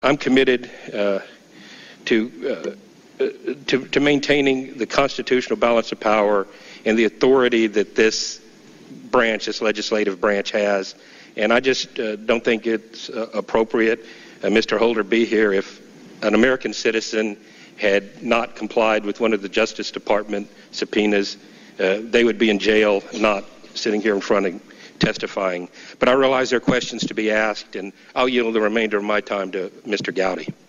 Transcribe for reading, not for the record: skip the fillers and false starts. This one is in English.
I'm committed to maintaining the constitutional balance of power and the authority that this legislative branch has. And I just don't think it's appropriate, Mr. Holder, be here if an American citizen had not complied with one of the Justice Department subpoenas. They would be in jail, not sitting here in front of testifying. But I realize there are questions to be asked, and I'll yield the remainder of my time to Mr. Gowdy.